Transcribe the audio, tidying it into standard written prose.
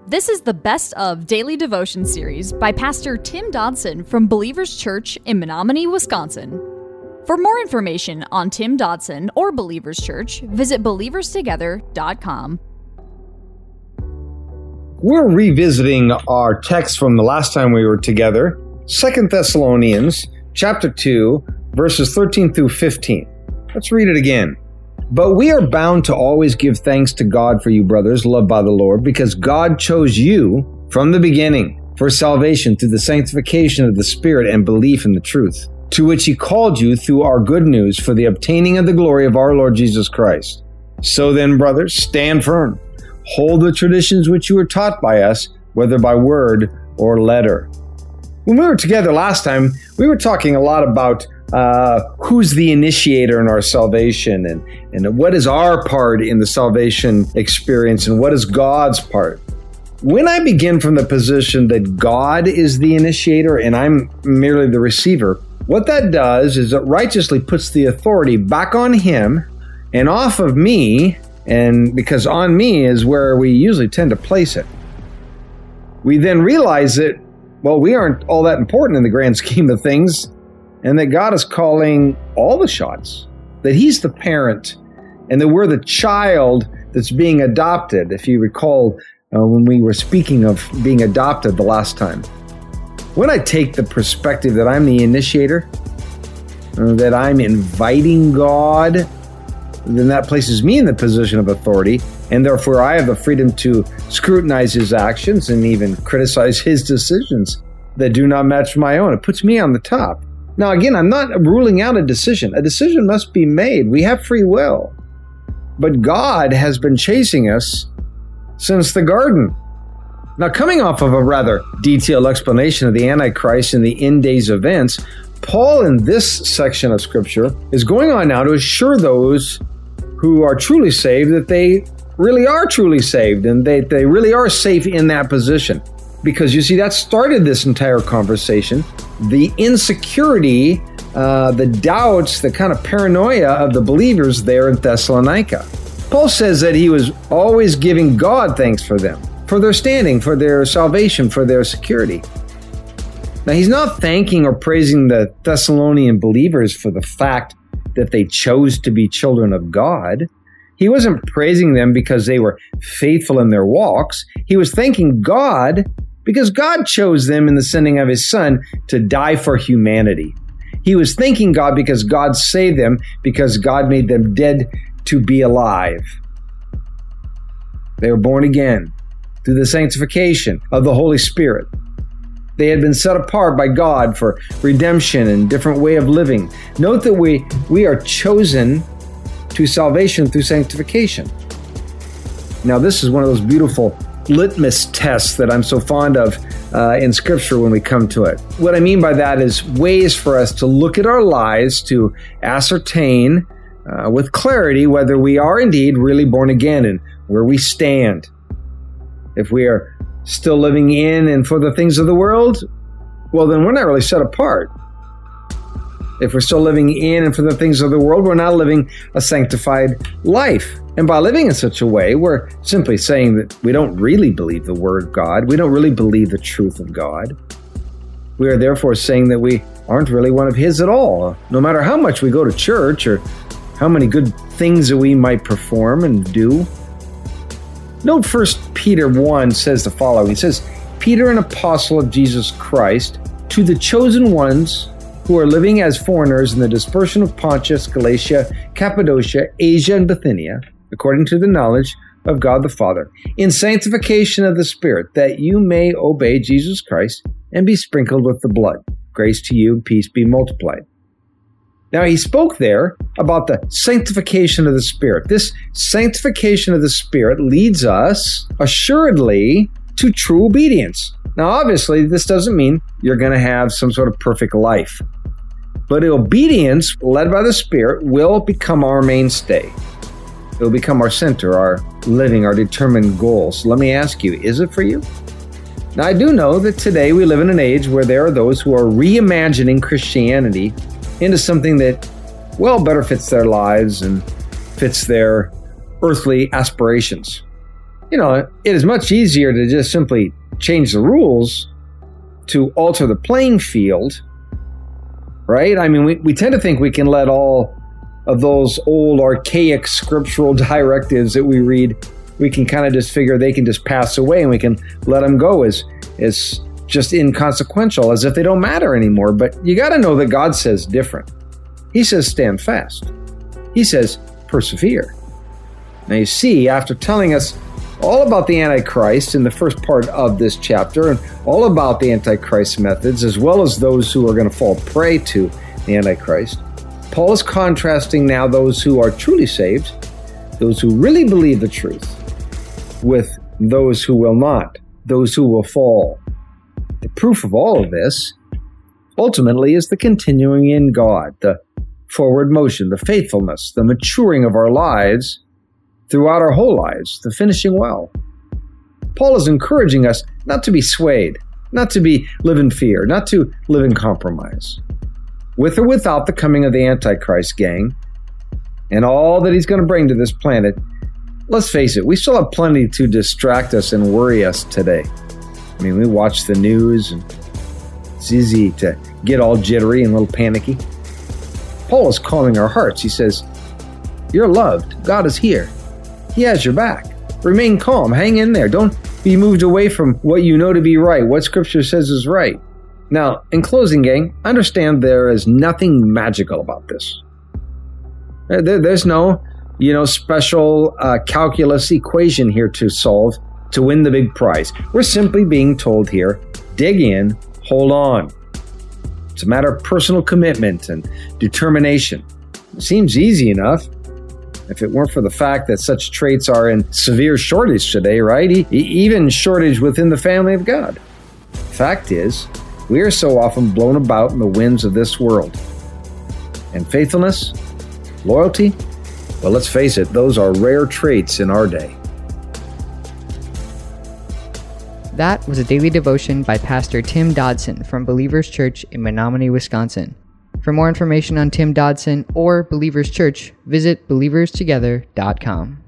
This is the Best of Daily Devotion series by Pastor Tim Dodson from Believers Church in Menominee, Wisconsin. For more information on Tim Dodson or Believers Church, visit believerstogether.com. We're revisiting our text from the last time we were together, 2 Thessalonians chapter 2, verses 13 through 15. Let's read it again. But we are bound to always give thanks to God for you, brothers, loved by the Lord, because God chose you from the beginning for salvation through the sanctification of the Spirit and belief in the truth, to which He called you through our good news for the obtaining of the glory of our Lord Jesus Christ. So then, brothers, stand firm. Hold the traditions which you were taught by us, whether by word or letter. When we were together last time, we were talking a lot about who's the initiator in our salvation and what is our part in the salvation experience and what is God's part. When I begin from the position that God is the initiator and I'm merely the receiver, what that does is it righteously puts the authority back on Him and off of me, and because on me is where we usually tend to place it. We then realize that, well, we aren't all that important in the grand scheme of things, and that God is calling all the shots, that He's the parent, and that we're the child that's being adopted. If you recall when we were speaking of being adopted the last time. When I take the perspective that I'm the initiator, that I'm inviting God, then that places me in the position of authority, and therefore I have the freedom to scrutinize His actions and even criticize His decisions that do not match my own. It puts me on the top. Now, again, I'm not ruling out a decision. A decision must be made. We have free will. But God has been chasing us since the garden. Now, coming off of a rather detailed explanation of the Antichrist and the end days events, Paul in this section of Scripture is going on now to assure those who are truly saved that they really are truly saved and they really are safe in that position. Because you see, that started this entire conversation. The insecurity, the doubts, the kind of paranoia of the believers there in Thessalonica. Paul says that he was always giving God thanks for them, for their standing, for their salvation, for their security. Now, he's not thanking or praising the Thessalonian believers for the fact that they chose to be children of God. He wasn't praising them because they were faithful in their walks. He was thanking God because God chose them in the sending of His Son to die for humanity. He was thanking God because God saved them, because God made them dead to be alive. They were born again through the sanctification of the Holy Spirit. They had been set apart by God for redemption and different way of living. Note that we are chosen to salvation through sanctification. Now, this is one of those beautiful litmus tests that I'm so fond of in Scripture when we come to it. What I mean by that is ways for us to look at our lives to ascertain with clarity whether we are indeed really born again and where we stand. If we are still living in and for the things of the world, well, then we're not really set apart. If we're still living in and for the things of the world, we're not living a sanctified life. And by living in such a way, we're simply saying that we don't really believe the Word of God. We don't really believe the truth of God. We are therefore saying that we aren't really one of His at all, no matter how much we go to church or how many good things that we might perform and do. Note 1 Peter 1 says the following. It says, Peter, an apostle of Jesus Christ, to the chosen ones who are living as foreigners in the dispersion of Pontus, Galatia, Cappadocia, Asia, and Bithynia, according to the knowledge of God the Father, in sanctification of the Spirit, that you may obey Jesus Christ and be sprinkled with the blood. Grace to you and peace be multiplied. Now, he spoke there about the sanctification of the Spirit. This sanctification of the Spirit leads us assuredly to true obedience. Now, obviously, this doesn't mean you're going to have some sort of perfect life. But obedience, led by the Spirit, will become our mainstay. It will become our center, our living, our determined goals. Let me ask you, is it for you? Now, I do know that today we live in an age where there are those who are reimagining Christianity into something that, well, better fits their lives and fits their earthly aspirations. It is much easier to just simply change the rules to alter the playing field, right? I mean, we tend to think we can let all of those old archaic scriptural directives that we read, we can kind of just figure they can just pass away and we can let them go as just inconsequential, as if they don't matter anymore. But you got to know that God says different. He says stand fast. He says persevere. Now you see, after telling us all about the Antichrist in the first part of this chapter and all about the Antichrist methods, as well as those who are going to fall prey to the Antichrist, Paul is contrasting now those who are truly saved, those who really believe the truth, with those who will not, those who will fall. The proof of all of this ultimately is the continuing in God, the forward motion, the faithfulness, the maturing of our lives throughout our whole lives, the finishing well. Paul is encouraging us not to be swayed, not to live in fear, not to live in compromise. With or without the coming of the Antichrist, gang, and all that he's going to bring to this planet, let's face it, we still have plenty to distract us and worry us today. I mean, we watch the news and it's easy to get all jittery and a little panicky. Paul is calming our hearts. He says, you're loved. God is here. He has your back. Remain calm. Hang in there. Don't be moved away from what you know to be right, what Scripture says is right. Now, in closing, gang, understand there is nothing magical about this. There's no, special calculus equation here to solve to win the big prize. We're simply being told here, dig in, hold on. It's a matter of personal commitment and determination. It seems easy enough if it weren't for the fact that such traits are in severe shortage today, right? Even shortage within the family of God. Fact is, we are so often blown about in the winds of this world. And faithfulness, loyalty, well, let's face it, those are rare traits in our day. That was a daily devotion by Pastor Tim Dodson from Believers Church in Menominee, Wisconsin. For more information on Tim Dodson or Believers Church, visit believerstogether.com.